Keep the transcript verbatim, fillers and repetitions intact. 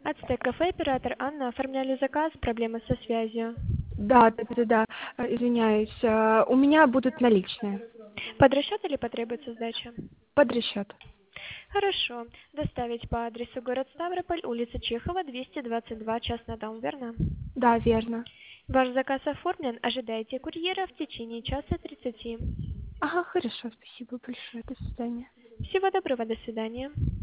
Ацтек кафе, оператор Анна. Оформляли заказ, проблемы со связью. Да, да, да, да, э, извиняюсь. э, У меня будут наличные. Под расчет или потребуется сдача? Под расчет. Хорошо. Доставить по адресу город Ставрополь, улица Чехова, двести двадцать два, частный дом, верно? Да, верно. Ваш заказ оформлен. Ожидайте курьера в течение часа тридцати. Ага, хорошо, спасибо большое. До свидания. Всего доброго, до свидания.